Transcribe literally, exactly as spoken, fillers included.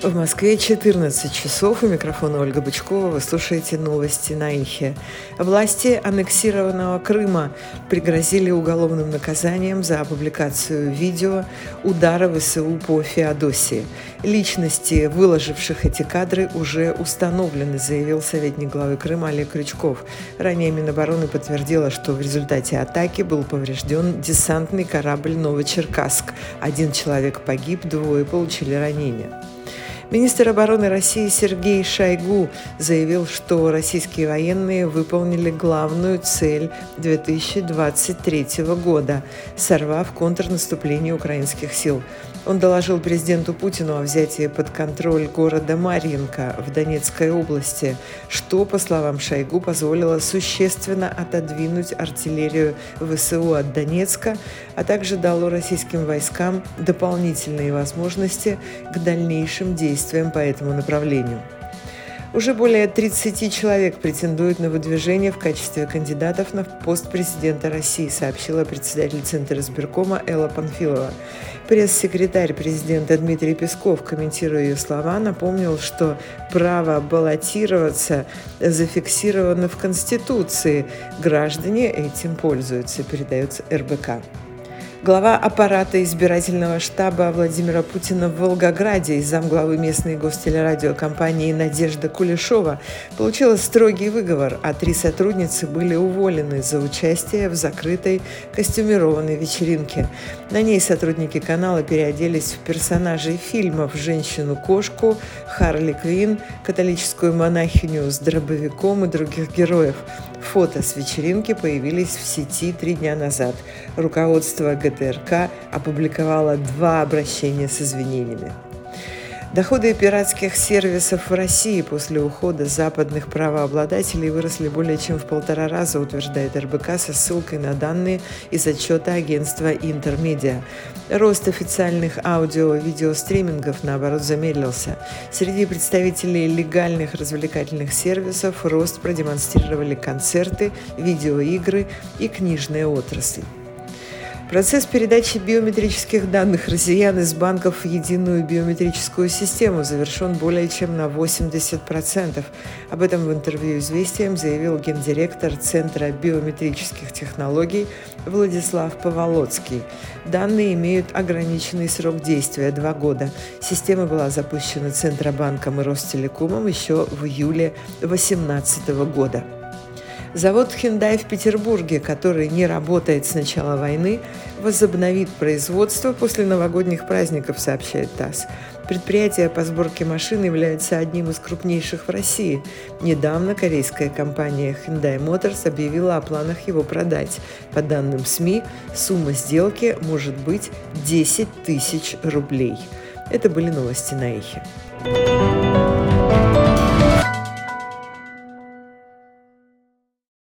В Москве четырнадцать часов. У микрофона Ольга Бычкова. Вы слушаете новости на Ихе. Власти аннексированного Крыма пригрозили уголовным наказанием за публикацию видео удара ВСУ по Феодосии. Личности, выложивших эти кадры, уже установлены, заявил советник главы Крыма Олег Крючков. Ранее Минобороны подтвердила, что в результате атаки был поврежден десантный корабль «Новочеркасск». Один человек погиб, двое получили ранения. Министр обороны России Сергей Шойгу заявил, что российские военные выполнили главную цель две тысячи двадцать третьего года, сорвав контрнаступление украинских сил. Он доложил президенту Путину о взятии под контроль города Марьинка в Донецкой области, что, по словам Шойгу, позволило существенно отодвинуть артиллерию ВСУ от Донецка, а также дало российским войскам дополнительные возможности к дальнейшим действиям по этому направлению. Уже более тридцати человек претендуют на выдвижение в качестве кандидатов на пост президента России, сообщила председатель Центра избиркома Элла Панфилова. Пресс-секретарь президента Дмитрий Песков, комментируя ее слова, напомнил, что право баллотироваться зафиксировано в Конституции. Граждане этим пользуются, передается эр бэ ка. Глава аппарата избирательного штаба Владимира Путина в Волгограде и замглавы местной гостелерадиокомпании Надежда Кулешова получила строгий выговор, а три сотрудницы были уволены за участие в закрытой костюмированной вечеринке. На ней сотрудники канала переоделись в персонажей фильмов «Женщину-кошку», «Харли Квинн», католическую монахиню с дробовиком и других героев. Фото с вечеринки появились в сети три дня назад. Руководство гэ тэ эр ка опубликовало два обращения с извинениями. Доходы пиратских сервисов в России после ухода западных правообладателей выросли более чем в полтора раза, утверждает эр бэ ка со ссылкой на данные из отчета агентства Интермедиа. Рост официальных аудио- и видеостримингов, наоборот, замедлился. Среди представителей легальных развлекательных сервисов рост продемонстрировали концерты, видеоигры и книжная отрасль. Процесс передачи биометрических данных россиян из банков в единую биометрическую систему завершен более чем на восемьдесят процентов. Об этом в интервью «Известиям» заявил гендиректор Центра биометрических технологий Владислав Поволоцкий. Данные имеют ограниченный срок действия – два года. Система была запущена Центробанком и Ростелекомом еще в июле две тысячи восемнадцатого года. Завод Hyundai в Петербурге, который не работает с начала войны, возобновит производство после новогодних праздников, сообщает ТАСС. Предприятие по сборке машин является одним из крупнейших в России. Недавно корейская компания Hyundai Motors объявила о планах его продать. По данным СМИ, сумма сделки может быть десять тысяч рублей. Это были новости на Эхе.